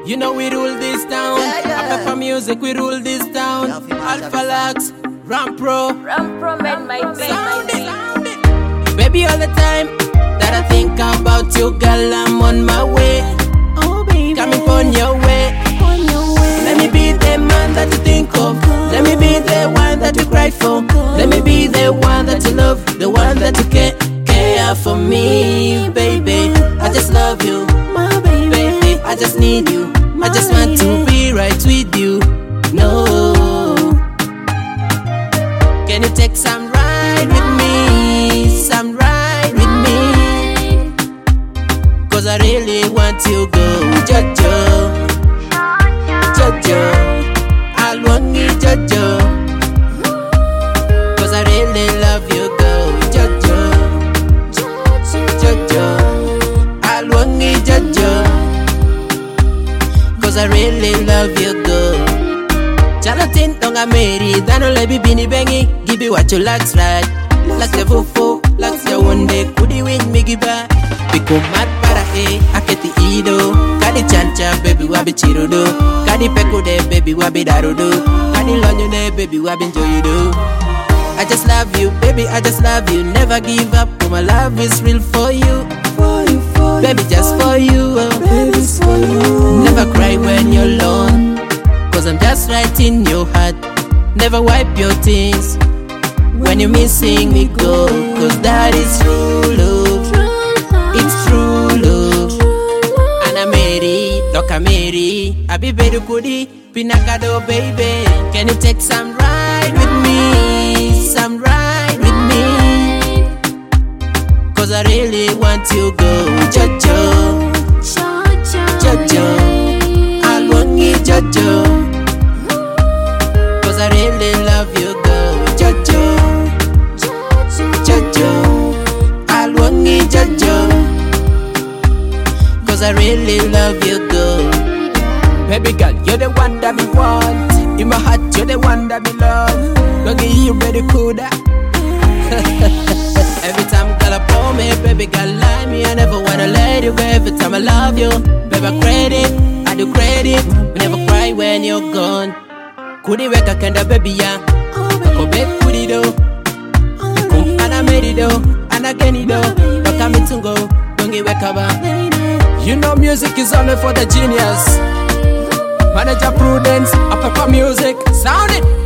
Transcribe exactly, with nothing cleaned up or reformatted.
You know we rule this town. Yeah, yeah. Pepper Music, we rule this town. Alpha Lux, Ram Pro, Ram Pro made my sound it, sound it. Baby, all the time that I think about you, girl, I'm on my way. Oh baby, Coming on your way. on your way. Let me be the man that you think of. Let me be the one that you cry for. Let me be the one that you love, the one that you care, care for me, baby. I just love you, My baby, baby. I just need you. I just want to be right with you. No, can you take some ride with me? Some ride with me? Cause I really want you go, Jojo, Jojo, I want you, Jojo. Cause I really love you go, Jojo, Jojo, I want you, Jojo. Cause I really love you go. Jonathan Tonga Mary, Dano Lebi Bini Bengi, give you what you like, right? Like the fofo, like the one day, could you win me give back? Pico mat para e, aketi ido. Kadi chancha, baby, wabi chirudo. Kadi peko de, baby, wabi darudo. Kadi lonyo de, baby, wabi enjoyudo. I just love you, baby, I just love you. Never give up, oh, my love is real for you. for you, for Baby, just for you, oh. baby, it's for you. Never cry when you're alone, cause I'm just right in your heart. Never wipe your tears when you're missing me go. Cause that is true love, it's true love. Anna Mary, Doka Mary, Abi Bedu Kudi, Pinakado baby. Can you take some ride with me? Some ride with me? Cause I really want you go, Jojo, Jojo, I want you, Jojo. Cause I really love you go, Jojo, Jojo, I want you, Jojo. Cause I really love you go. Baby girl, you're the one that me want. In my heart, you're the one that me love. Don't get you ready, coolder. Every time girl I pull me, baby girl like me, I never wanna let you go. Every time I love you, baby I credit, I do credit. We never cry when you're gone. Kudi weka kenda baby ya, ko be kudi do, kum ana meri do, ana geni do, doka mitungo, dongi weka ba. You know music is only for the genius. Manager Prudence, a Pepper Music, sound it.